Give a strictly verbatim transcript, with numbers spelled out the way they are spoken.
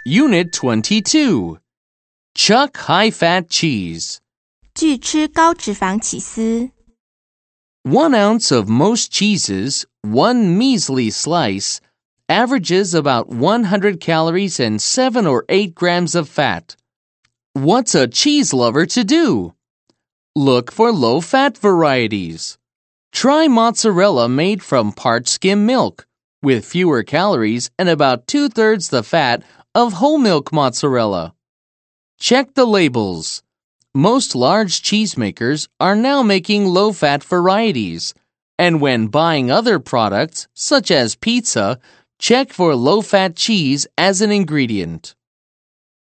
Unit twenty-two. Chuck high-fat cheese. 拒吃高脂肪起司。 One ounce of most cheeses, one measly slice, averages about one hundred calories and seven or eight grams of fat. What's a cheese lover to do? Look for low-fat varieties. Try mozzarella made from part skim milk, with fewer calories and about two-thirds the fat of whole milk mozzarella. Check the labels. Most large cheesemakers are now making low-fat varieties, and when buying other products, such as pizza, check for low-fat cheese as an ingredient.